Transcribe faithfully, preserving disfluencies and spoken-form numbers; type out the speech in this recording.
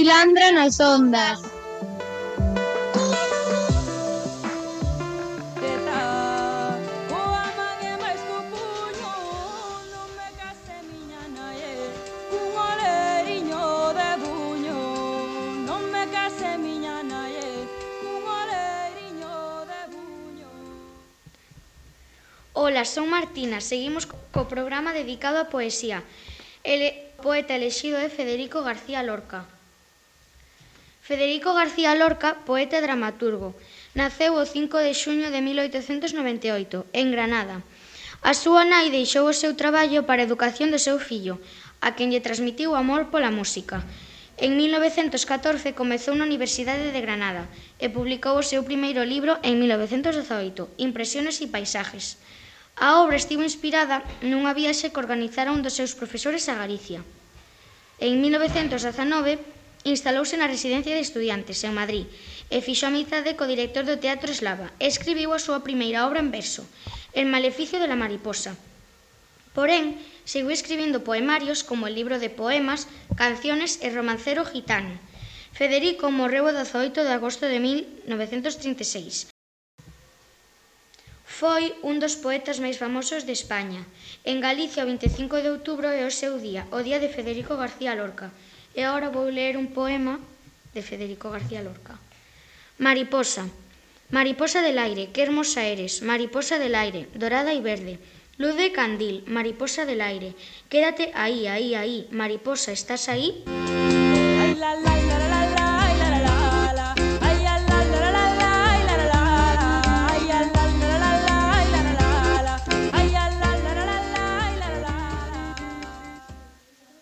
Cilandra nas ondas. Ola, son Martina, seguimos co programa dedicado á poesía. El poeta elexido é Federico García Lorca. Federico García Lorca, poeta e dramaturgo, naceu o cinco de xuño de mil oitocentos noventa e oito, en Granada. A súa nai deixou o seu traballo para a educación do seu fillo, a quen lle transmitiu o amor pola música. En mil novecentos catorce comezou na Universidade de Granada e publicou o seu primeiro libro en mil novecentos dezaoito, Impresiones e paisajes. A obra estivo inspirada nunha viaxe que organizara un dos seus profesores a Galicia. En mil novecentos dezanove instalouse na residencia de estudiantes en Madrid e fixo amizade co director do Teatro Eslava e escribiu a súa primeira obra en verso, El maleficio de la mariposa. Porén, seguiu escribindo poemarios como el libro de poemas, canciones e romancero gitano. Federico morreu o dezaoito de agosto de mil novecentos trinta e seis. Foi un dos poetas máis famosos de España. En Galicia, o vinte e cinco de outubro é o seu día, o día de Federico García Lorca. E agora vou ler un poema de Federico García Lorca. Mariposa. Mariposa del aire, qué hermosa eres, mariposa del aire, dorada y verde. Luz de candil, mariposa del aire, quédate ahí, ahí, ahí, mariposa, ¿estás ahí? Ay, la, la, la, la, la.